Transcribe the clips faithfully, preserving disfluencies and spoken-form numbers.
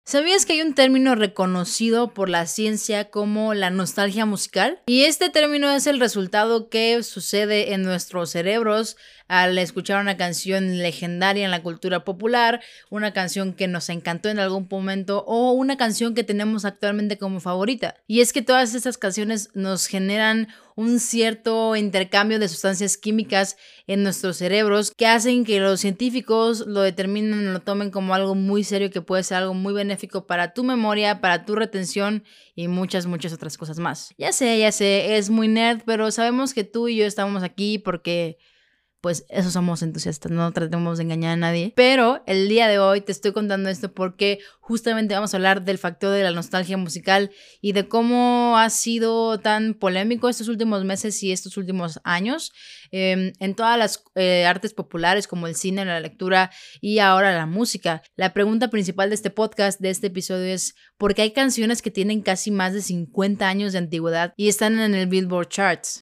¿Sabías que hay un término reconocido por la ciencia como la nostalgia musical? Y este término es el resultado que sucede en nuestros cerebros al escuchar una canción legendaria en la cultura popular, una canción que nos encantó en algún momento o una canción que tenemos actualmente como favorita. Y es que todas estas canciones nos generan un cierto intercambio de sustancias químicas en nuestros cerebros que hacen que los científicos lo determinen, lo tomen como algo muy serio, que puede ser algo muy benéfico para tu memoria, para tu retención y muchas, muchas otras cosas más. Ya sé, ya sé, es muy nerd, pero sabemos que tú y yo estamos aquí porque pues eso somos entusiastas, no tratemos de engañar a nadie. Pero el día de hoy te estoy contando esto porque justamente vamos a hablar del factor de la nostalgia musical y de cómo ha sido tan polémico estos últimos meses y estos últimos años eh, en todas las eh, artes populares como el cine, la lectura y ahora la música. La pregunta principal de este podcast, de este episodio es ¿por qué hay canciones que tienen casi más de cincuenta años de antigüedad y están en el Billboard Charts?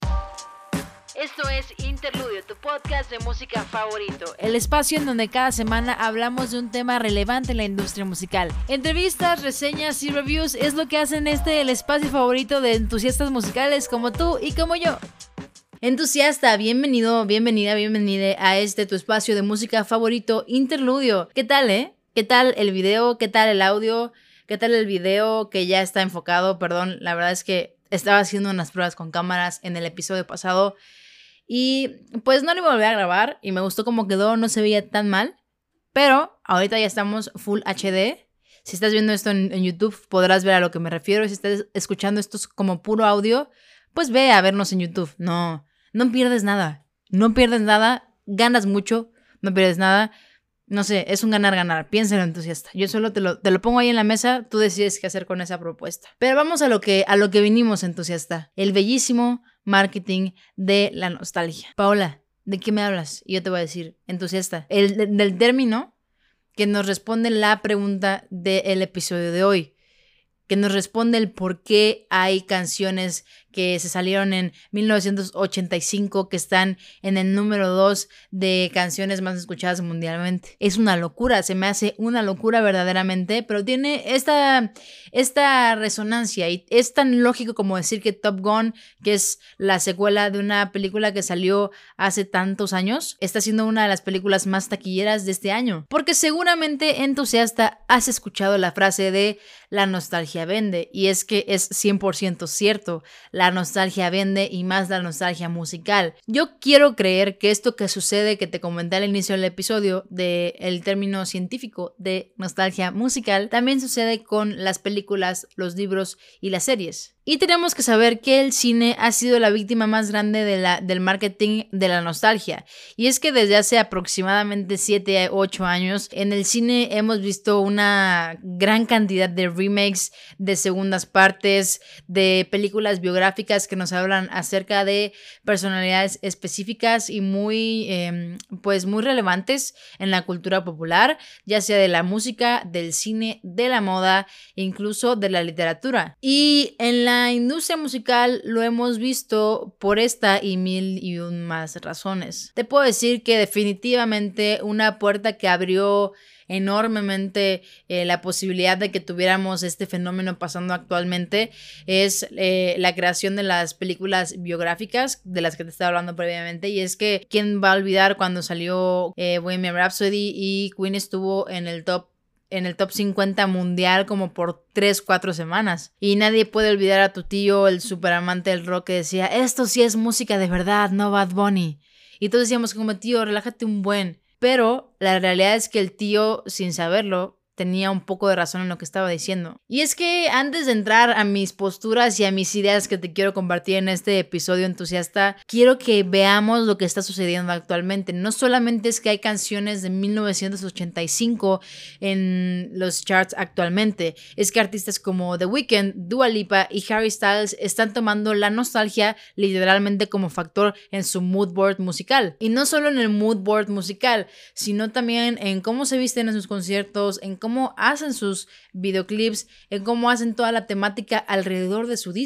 Esto es Interludio, tu podcast de música favorito. El espacio en donde cada semana hablamos de un tema relevante en la industria musical. Entrevistas, reseñas y reviews es lo que hacen este el espacio favorito de entusiastas musicales como tú y como yo. Entusiasta, bienvenido, bienvenida, bienvenida a este tu espacio de música favorito, Interludio. ¿Qué tal, eh? ¿Qué tal el video? ¿Qué tal el audio? ¿Qué tal el video que ya está enfocado? Perdón, la verdad es que estaba haciendo unas pruebas con cámaras en el episodio pasado y pues no lo iba a volver a grabar y me gustó cómo quedó, no se veía tan mal, pero ahorita ya estamos Full H D. Si estás viendo esto en, en YouTube podrás ver a lo que me refiero. Si estás escuchando esto como puro audio, pues ve a vernos en YouTube. No, no pierdes nada, no pierdes nada, ganas mucho, no pierdes nada. No sé, es un ganar-ganar, piénsalo, entusiasta. Yo solo te lo, te lo pongo ahí en la mesa, tú decides qué hacer con esa propuesta. Pero vamos a lo que, a lo que vinimos, entusiasta. El bellísimo marketing de la nostalgia. Paola, ¿de qué me hablas? Y yo te voy a decir, entusiasta, el, de, del término que nos responde la pregunta del episodio de hoy, que nos responde el por qué hay canciones que se salieron en mil novecientos ochenta y cinco que están en el número dos de canciones más escuchadas mundialmente. Es una locura, se me hace una locura verdaderamente, pero tiene esta, esta resonancia y es tan lógico como decir que Top Gun, que es la secuela de una película que salió hace tantos años, está siendo una de las películas más taquilleras de este año. Porque seguramente, entusiasta, has escuchado la frase de la nostalgia vende, y es que es cien por ciento cierto. La nostalgia vende y más la nostalgia musical. Yo quiero creer que esto que sucede, que te comenté al inicio del episodio, del término científico de nostalgia musical, también sucede con las películas, los libros y las series. Y tenemos que saber que el cine ha sido la víctima más grande de la, del marketing de la nostalgia. Y es que desde hace aproximadamente siete u ocho años, en el cine hemos visto una gran cantidad de remakes, de segundas partes, de películas biográficas que nos hablan acerca de personalidades específicas y muy, eh, pues muy relevantes en la cultura popular, ya sea de la música, del cine, de la moda, incluso de la literatura. Y en la La industria musical lo hemos visto por esta y mil y un más razones. Te puedo decir que definitivamente una puerta que abrió enormemente eh, la posibilidad de que tuviéramos este fenómeno pasando actualmente es eh, la creación de las películas biográficas de las que te estaba hablando previamente, y es que quién va a olvidar cuando salió eh, Bohemian Rhapsody y Queen estuvo en el top en el top cincuenta mundial como por tres, cuatro semanas. Y nadie puede olvidar a tu tío, el superamante del rock, que decía, esto sí es música de verdad, no Bad Bunny. Y todos decíamos como, tío, relájate un buen. Pero la realidad es que el tío, sin saberlo, tenía un poco de razón en lo que estaba diciendo. Y es que antes de entrar a mis posturas y a mis ideas que te quiero compartir en este episodio entusiasta, quiero que veamos lo que está sucediendo actualmente. No solamente es que hay canciones de mil novecientos ochenta y cinco en los charts actualmente, es que artistas como The Weeknd, Dua Lipa y Harry Styles están tomando la nostalgia literalmente como factor en su mood board musical. Y no solo en el mood board musical, sino también en cómo se visten en sus conciertos, en cómo hacen sus videoclips, en cómo hacen toda la temática alrededor de su disco.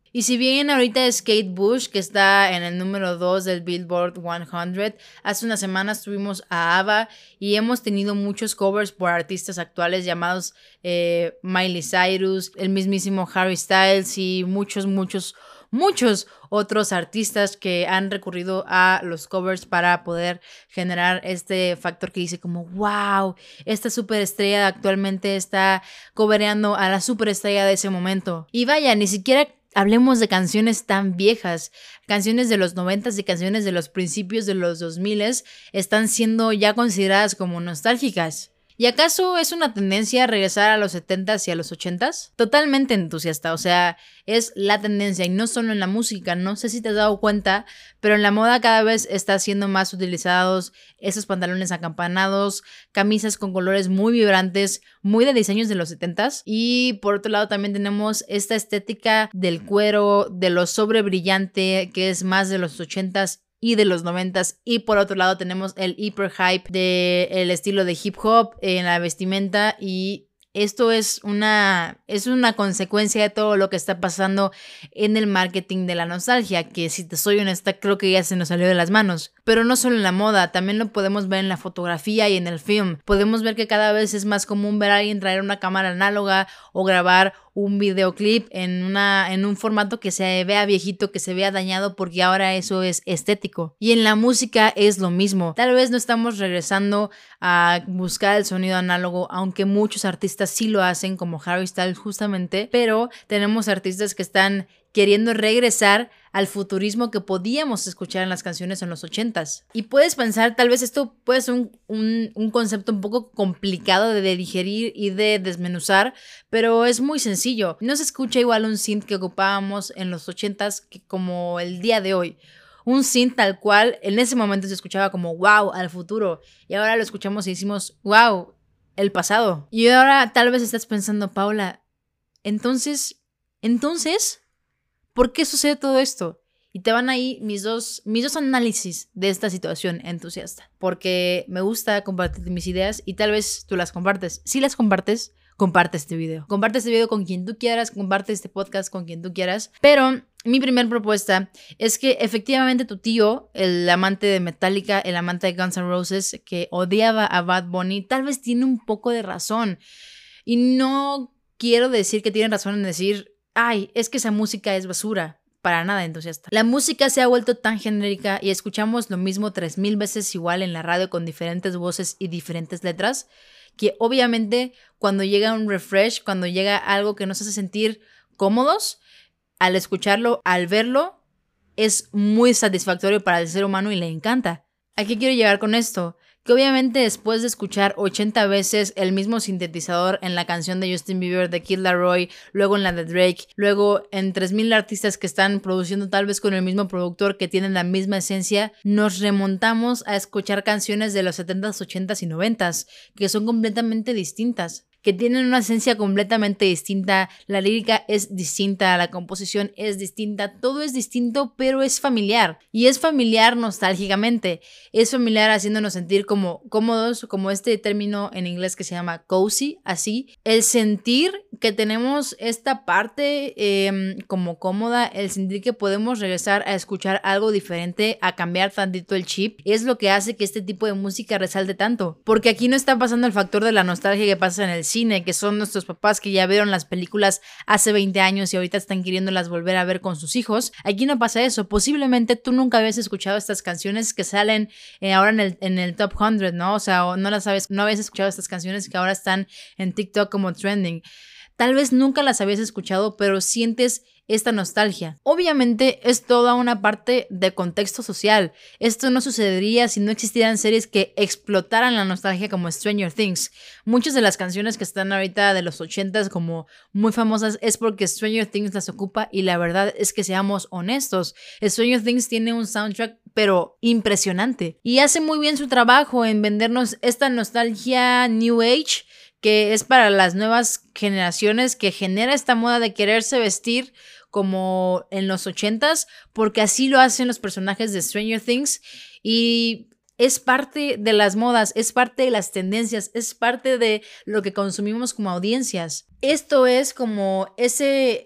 Y si bien ahorita es Kate Bush, que está en el número dos del Billboard cien, hace unas semanas tuvimos a ABBA y hemos tenido muchos covers por artistas actuales llamados eh, Miley Cyrus, el mismísimo Harry Styles y muchos, muchos, muchos otros artistas que han recurrido a los covers para poder generar este factor que dice como wow, esta superestrella actualmente está covereando a la superestrella de ese momento. Y vaya, ni siquiera hablemos de canciones tan viejas, canciones de los noventas y canciones de los principios de los dos miles están siendo ya consideradas como nostálgicas. ¿Y acaso es una tendencia regresar a los setentas y a los ochentas? Totalmente entusiasta, o sea, es la tendencia y no solo en la música, no sé si te has dado cuenta, pero en la moda cada vez está siendo más utilizados esos pantalones acampanados, camisas con colores muy vibrantes, muy de diseños de los setentas y por otro lado también tenemos esta estética del cuero, de lo sobrebrillante que es más de los ochentas y de los noventas, y por otro lado tenemos el hiper hype del estilo de hip hop en la vestimenta y esto es una, es una consecuencia de todo lo que está pasando en el marketing de la nostalgia, que si te soy honesta creo que ya se nos salió de las manos. Pero no solo en la moda, también lo podemos ver en la fotografía y en el film. Podemos ver que cada vez es más común ver a alguien traer una cámara análoga o grabar un videoclip en, una, en un formato que se vea viejito, que se vea dañado, porque ahora eso es estético. Y en la música es lo mismo. Tal vez no estamos regresando a buscar el sonido análogo, aunque muchos artistas sí lo hacen, como Harry Styles justamente, pero tenemos artistas que están queriendo regresar al futurismo que podíamos escuchar en las canciones en los ochentas. Y puedes pensar, tal vez esto puede ser un, un, un concepto un poco complicado de digerir y de desmenuzar, pero es muy sencillo. No se escucha igual un synth que ocupábamos en los ochentas que como el día de hoy. Un synth tal cual, en ese momento se escuchaba como wow, al futuro. Y ahora lo escuchamos y decimos wow, el pasado. Y ahora tal vez estás pensando, Paula, entonces, entonces... ¿por qué sucede todo esto? Y te van ahí mis dos, mis dos análisis de esta situación entusiasta. Porque me gusta compartir mis ideas y tal vez tú las compartes. Si las compartes, comparte este video. Comparte este video con quien tú quieras, comparte este podcast con quien tú quieras. Pero mi primer propuesta es que efectivamente tu tío, el amante de Metallica, el amante de Guns N' Roses, que odiaba a Bad Bunny, tal vez tiene un poco de razón. Y no quiero decir que tiene razón en decir... ay, es que esa música es basura. Para nada entusiasta. La música se ha vuelto tan genérica y escuchamos lo mismo tres mil veces igual en la radio con diferentes voces y diferentes letras, que obviamente cuando llega un refresh, cuando llega algo que nos hace sentir cómodos, al escucharlo, al verlo, es muy satisfactorio para el ser humano y le encanta. ¿A qué quiero llegar con esto? Que obviamente después de escuchar ochenta veces el mismo sintetizador en la canción de Justin Bieber de Kid Laroi, luego en la de Drake, luego en tres mil artistas que están produciendo tal vez con el mismo productor que tienen la misma esencia, nos remontamos a escuchar canciones de los setentas, ochentas y noventas que son completamente distintas, que tienen una esencia completamente distinta, la lírica es distinta, la composición es distinta, todo es distinto, pero es familiar. Y es familiar nostálgicamente, es familiar haciéndonos sentir como cómodos, como este término en inglés que se llama cozy, así. El sentir que tenemos esta parte eh, como cómoda, el sentir que podemos regresar a escuchar algo diferente, a cambiar tantito el chip, es lo que hace que este tipo de música resalte tanto. Porque aquí no está pasando el factor de la nostalgia que pasa en el cine, que son nuestros papás que ya vieron las películas hace veinte años y ahorita están queriéndolas volver a ver con sus hijos. Aquí no pasa eso. Posiblemente tú nunca habías escuchado estas canciones que salen eh, ahora en el, en el top cien, ¿no? O sea, o no las sabes, no habías escuchado estas canciones que ahora están en TikTok como trending. Tal vez nunca las habías escuchado, pero sientes esta nostalgia. Obviamente es toda una parte de contexto social. Esto no sucedería si no existieran series que explotaran la nostalgia como Stranger Things. Muchas de las canciones que están ahorita de los ochentas como muy famosas es porque Stranger Things las ocupa y la verdad es que seamos honestos. Stranger Things tiene un soundtrack pero impresionante y hace muy bien su trabajo en vendernos esta nostalgia New Age que es para las nuevas generaciones, que genera esta moda de quererse vestir como en los ochentas, porque así lo hacen los personajes de Stranger Things y es parte de las modas, es parte de las tendencias, es parte de lo que consumimos como audiencias. Esto es como ese...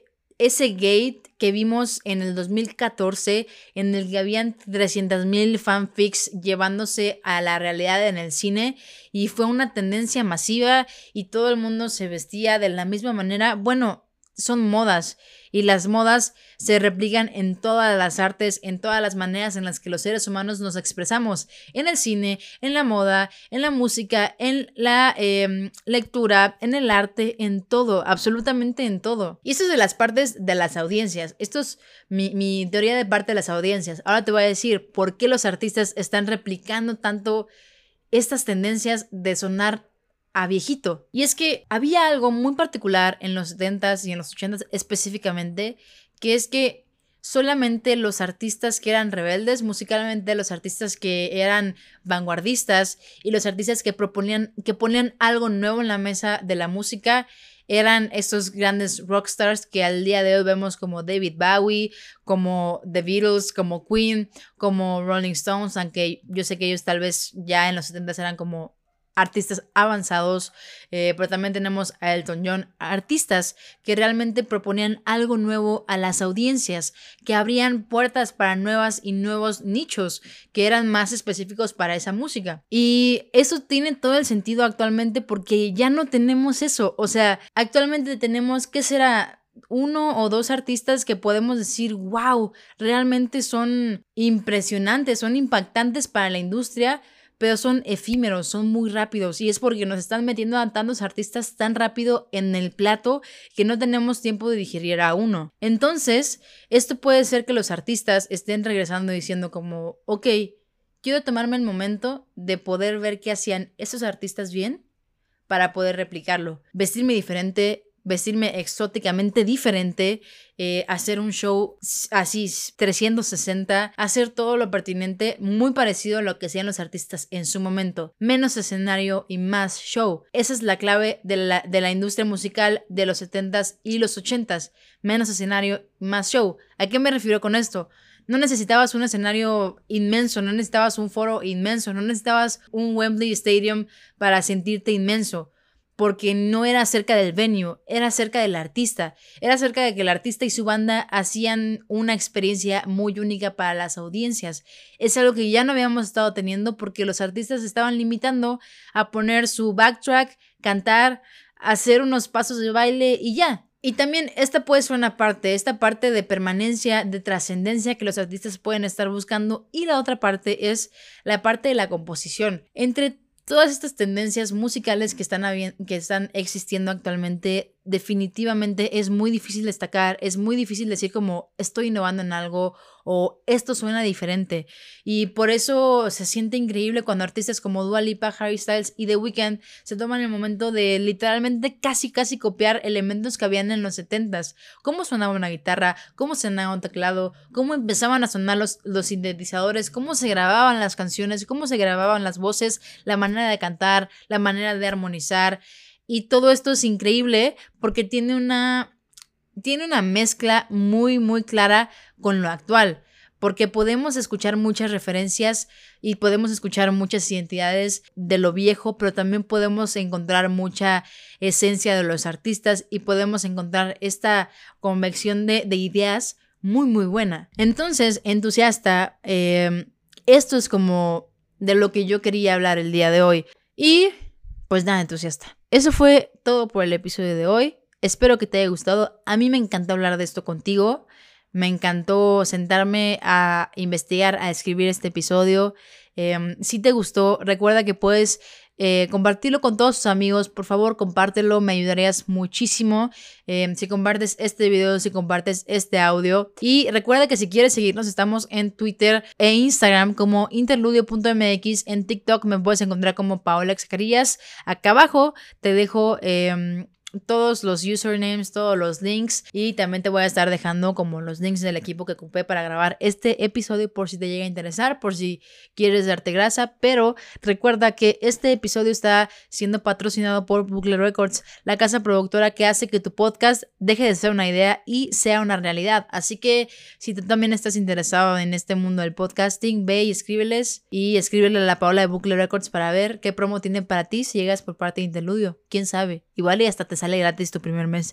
ese gate que vimos en el dos mil catorce, en el que habían trescientos mil fanfics llevándose a la realidad en el cine, y fue una tendencia masiva y todo el mundo se vestía de la misma manera. Bueno, son modas, y las modas se replican en todas las artes, en todas las maneras en las que los seres humanos nos expresamos, en el cine, en la moda, en la música, en la eh, lectura, en el arte, en todo, absolutamente en todo. Y esto es de las partes de las audiencias. Esto es mi, mi teoría de parte de las audiencias. Ahora te voy a decir por qué los artistas están replicando tanto estas tendencias de sonar a viejito. Y es que había algo muy particular en los setentas y en los ochentas específicamente, que es que solamente los artistas que eran rebeldes musicalmente, los artistas que eran vanguardistas y los artistas que proponían, que ponían algo nuevo en la mesa de la música, eran estos grandes rockstars que al día de hoy vemos como David Bowie, como The Beatles, como Queen, como Rolling Stones, aunque yo sé que ellos tal vez ya en los setentas eran como artistas avanzados, eh, pero también tenemos a Elton John, artistas que realmente proponían algo nuevo a las audiencias, que abrían puertas para nuevas y nuevos nichos que eran más específicos para esa música. Y eso tiene todo el sentido actualmente porque ya no tenemos eso. O sea, actualmente tenemos, ¿qué será? Uno o dos artistas que podemos decir, wow, realmente son impresionantes, son impactantes para la industria, pero son efímeros, son muy rápidos, y es porque nos están metiendo a tantos artistas tan rápido en el plato que no tenemos tiempo de digerir a uno. Entonces, esto puede ser que los artistas estén regresando diciendo como, ok, quiero tomarme el momento de poder ver qué hacían esos artistas bien para poder replicarlo, vestirme diferente, vestirme exóticamente diferente, eh, hacer un show así trescientos sesenta, hacer todo lo pertinente, muy parecido a lo que hacían los artistas en su momento. Menos escenario y más show. Esa es la clave de la, de la industria musical de los setentas y los ochentas. Menos escenario, más show. ¿A qué me refiero con esto? No necesitabas un escenario inmenso, no necesitabas un foro inmenso, no necesitabas un Wembley Stadium para sentirte inmenso. Porque no era acerca del venue, era acerca del artista. Era acerca de que el artista y su banda hacían una experiencia muy única para las audiencias. Es algo que ya no habíamos estado teniendo porque los artistas estaban limitando a poner su backtrack, cantar, hacer unos pasos de baile y ya. Y también esta puede ser una parte, esta parte de permanencia, de trascendencia que los artistas pueden estar buscando, y la otra parte es la parte de la composición. Entre todas estas tendencias musicales que están, que están existiendo actualmente, definitivamente es muy difícil destacar, es muy difícil decir como estoy innovando en algo o esto suena diferente. Y por eso se siente increíble cuando artistas como Dua Lipa, Harry Styles y The Weeknd se toman el momento de literalmente casi casi copiar elementos que habían en los setentas. Cómo sonaba una guitarra, cómo sonaba un teclado, cómo empezaban a sonar los, los sintetizadores, cómo se grababan las canciones, cómo se grababan las voces, la manera de cantar, la manera de armonizar. Y todo esto es increíble porque tiene una, tiene una mezcla muy, muy clara con lo actual. Porque podemos escuchar muchas referencias y podemos escuchar muchas identidades de lo viejo, pero también podemos encontrar mucha esencia de los artistas y podemos encontrar esta convección de, de ideas muy, muy buena. Entonces, entusiasta, eh, esto es como de lo que yo quería hablar el día de hoy. Y pues nada, entusiasta. Eso fue todo por el episodio de hoy. Espero que te haya gustado. A mí me encantó hablar de esto contigo. Me encantó sentarme a investigar, a escribir este episodio. Eh, si te gustó, recuerda que puedes eh, compartirlo con todos tus amigos. Por favor, compártelo, me ayudarías muchísimo. Eh, si compartes este video, si compartes este audio. Y recuerda que si quieres seguirnos, estamos en Twitter e Instagram como interludio punto m x. En TikTok me puedes encontrar como Paola Zacarías. Acá abajo te dejo Eh, todos los usernames, todos los links, y también te voy a estar dejando como los links del equipo que ocupé para grabar este episodio por si te llega a interesar, por si quieres darte grasa. Pero recuerda que este episodio está siendo patrocinado por Bucle Records, la casa productora que hace que tu podcast deje de ser una idea y sea una realidad. Así que si tú también estás interesado en este mundo del podcasting, ve y escríbeles y escríbele a la Paola de Bucle Records para ver qué promo tiene para ti si llegas por parte de Interludio. Quién sabe, igual y hasta te sale gratis tu primer mes.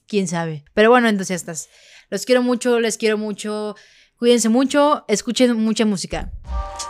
quién sabe. Pero bueno, entusiastas, los quiero mucho, les quiero mucho. Cuídense mucho, escuchen mucha música.